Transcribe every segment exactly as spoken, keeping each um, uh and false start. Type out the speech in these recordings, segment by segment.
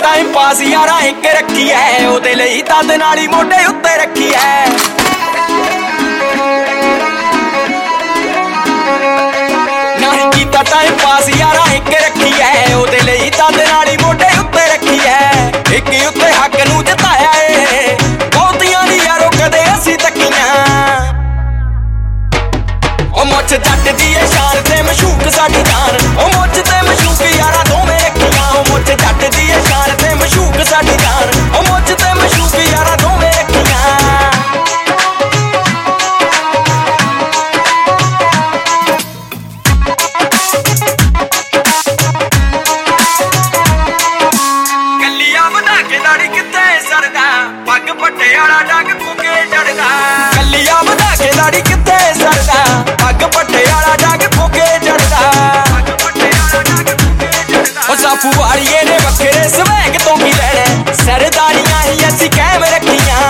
time pass यारा एक रखी है ओदे लई दंद नाली मोढे उत्ते रखी है नहीं कीता टाइम पास यारा एक रखी है ओदे लई दंद नाली मोढे उत्ते रखी है एक उत्ते हक नूं जिताया ए बहुतियां दी यारो कदे असीं तक्कियां ओ मुछ जट दी ए शान ते मशूक साडी जान ओ मुछ ते मशूक यारा दोवें रखियां ओ मुछ जट दी ए शान ते मशूक साडी जान ओ मुछ ते मशूक यारा दोवें रखियां कलिया वधा के दाड़ी कित्ते सरदा पग पट्टे वाला डंग फूके चढ़दा कलिया वधा के दाड़ी कित्ते सरदा पग पट्टे वाला डंग फूके चढ़दा ओ साफू वालिए ने बखरे स्वैग तो की लैणे सरदारियां ही असीं कायम रखियां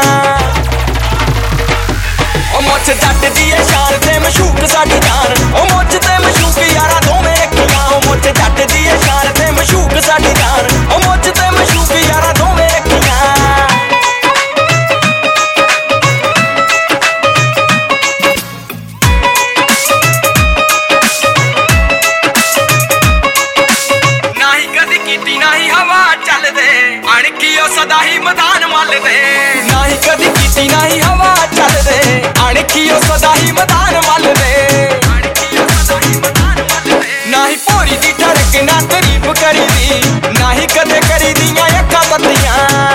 ओ मुछ जट दी ए शान ते मशूक साडी जान ओ मुछ ते मशूक यारा दोवें रखियां ओ मुछ जट दी ए शान ते मशूक साडी जान ओ मुछ ते मशूक यारा दोवें रखियां नहीं हवा चल दे अणकी ओ सदा ही मैदान मल दे नहीं कदी कीती नहीं हवा चल दे अणकी ओ सदा ही मैदान मल दे नहीं पूरी दी ठड़क ना तारीफ करी दी नहीं कदे करी दियां अक्खां बत्तियां